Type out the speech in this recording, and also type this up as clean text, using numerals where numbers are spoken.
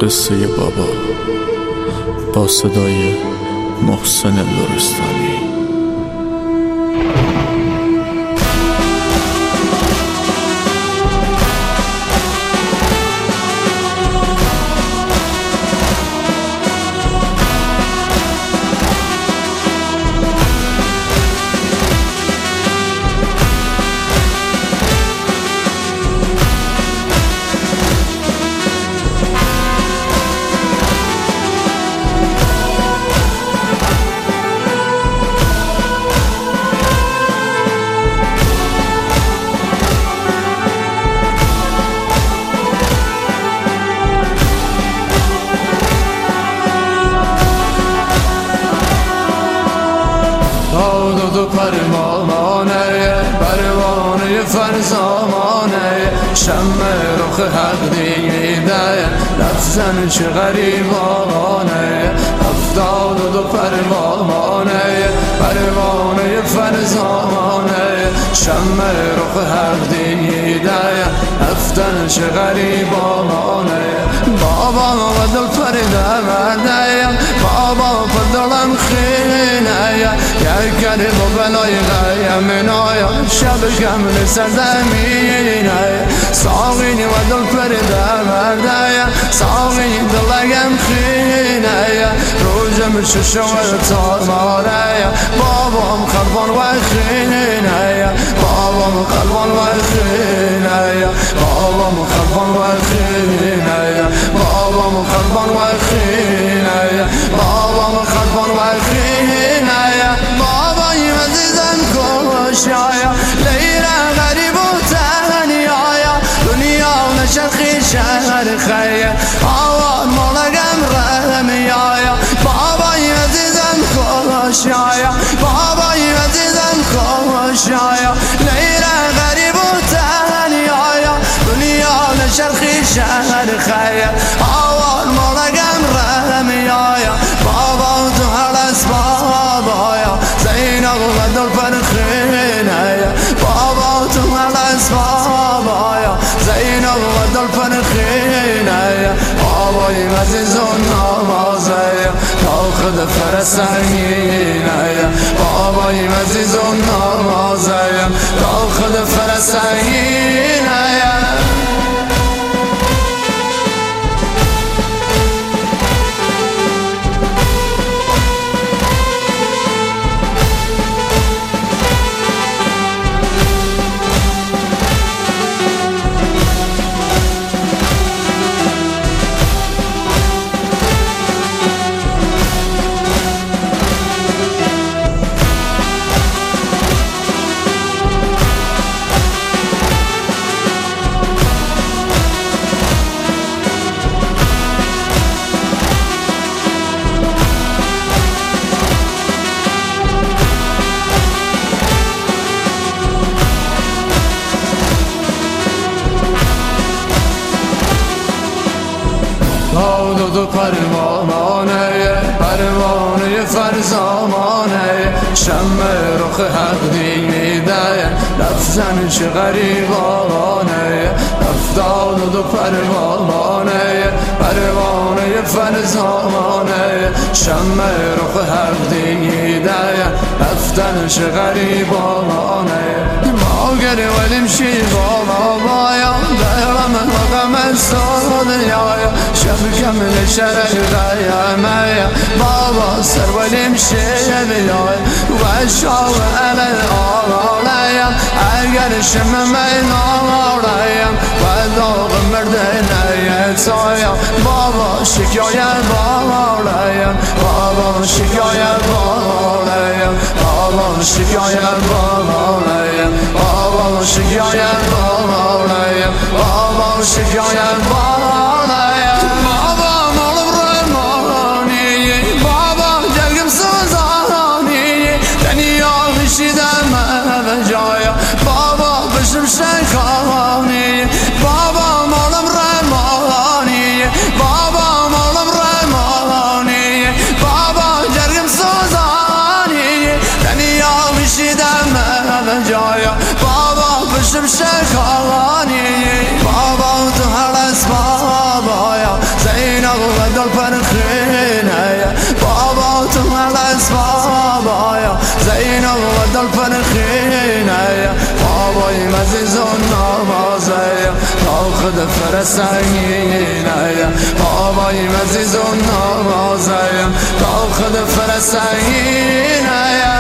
قصه بابا با صدای محسن لرستانی. دو پروانه فرزامانه شمع رخ حق دیده رفتن چه غریبانه 72 پروانه فرزامانه شمع رخ حق دیده رفتن چه غریبانه بابا و دل پرده بابا پدرم خینه یک کریم و بلای غیم نایا شب کمل سرزمینه ساقینی و دل پرده ساقینی دلگم خینه روزم ششوه تارماره بابام خلبان و خینه بابام خلبان و خینه بابام خلبان و خینه بابام خلبان و خینه بابام خلبان و خینه بابای عزیزم کشایا لیلا غریب و تنیایا دنیا نشرخی شهر خیر آوان مولگم رحمیایا بابای عزیزم کشایا بابای عزیزم کشایا لیلا غریب و تنیایا دنیا نشرخی شهر خیر آوان مولگم رحمیایا بابا تو هلس بابایا زینب و دل پرخینه بابا تو هلس بابایا زینب و دل پرخینه بابای عزیز و نوازه تاخد فرسنگینه بابای عزیز و نوازه تاخد فرسنگینه دو پروانه فرزامانه شمع رخ حق دیده رفتن چه غریبانه 72 پروانه فرزامانه شمع رخ حق دیده رفتن چه غریبانه ما گره ولیم بابایا دارم مقام سادیایا شب کمل شرق غیمه بابا سر ولیم بیای و شاو علل آلایم اگر شم مینالایم و داغ مردنه تایم بابا شکایت بالایم بابا شکایت بالایم بابا شکایت بالایم بابا شکایت بالایم بابا شکایت بالایم بابا مالم رمانی بابا جلگم سوزانی دنیا بشیدم جایا بابا بشم شکانی بابا مالم رمانی بابا مالم رمانی بابا جلگم سوزانی دنیا بشیدم جایا بابا بشم شکانی بابا تو هلس داخل فرسنگینه آبایی مزیز و نازه داخل فرسنگینه